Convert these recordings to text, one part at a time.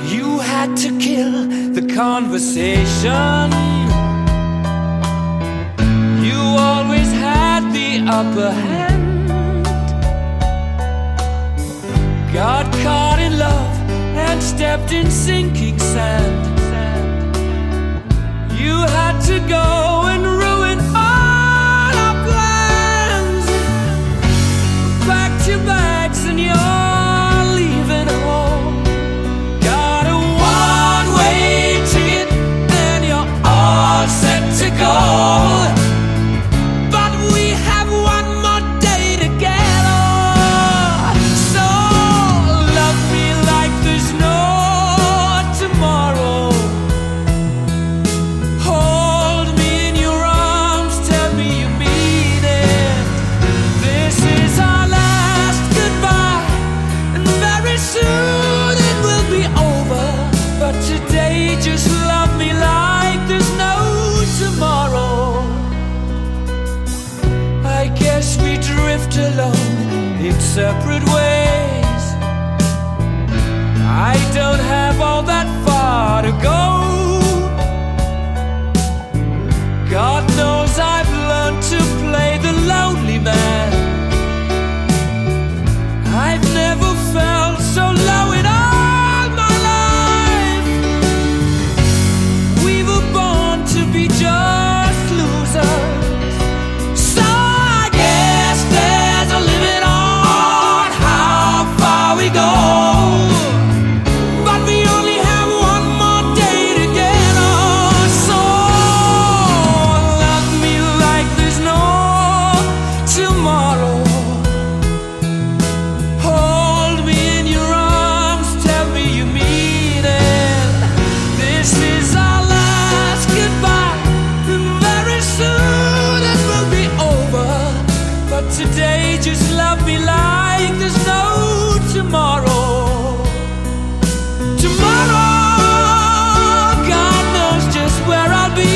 You had to kill the conversation. You always had the upper hand. Got caught in love and stepped in sinking sand. You had to go and ruin all our plans. Packed your bags and you're leaving home. Got a one-way ticket and you're all set to go. But we have one more day together. So love me like there's no tomorrow. Hold me in your arms, tell me you mean it. This is our last goodbye, and very soon it will be over. But today just love me like there's no tomorrow. I guess we drift alone in separate ways. I don't have all that far to go. God knows I've learned to play the lonely man. I've never felt so low in all my life. We were born to be just losers. So I guess there's a limit on how far we go. But we only have one more day together. So love me like there's no tomorrow. Hold me in your arms, tell me you mean it. This is our last goodbye, and very soon it will be over. But today just love me like there's no tomorrow. Tomorrow, God knows just where I'll be.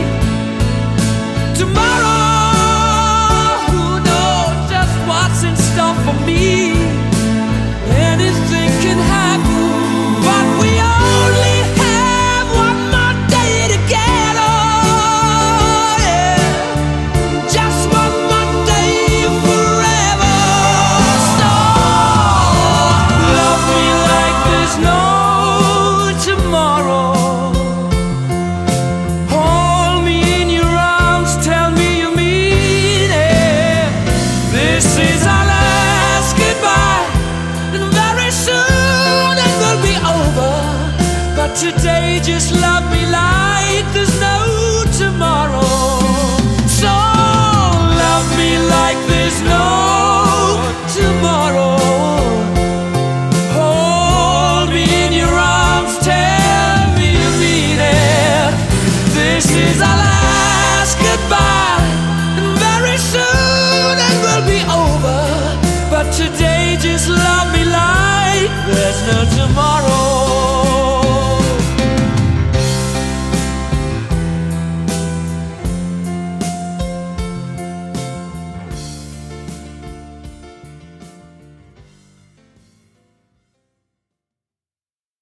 Tomorrow, who knows just what's in store for me. Anything can happen, but we only have one more day together. Yeah. Just one more day forever. So love me like there's no tomorrow. Hold me in your arms, tell me you mean it. This is our last goodbye, and very soon it will be over. But today just love me like there's no tomorrow. So love me like there's no tomorrow. Hold me in your arms, tell me you mean it. This is our last goodbye, and very soon it will be over. But today just love me like there's no tomorrow.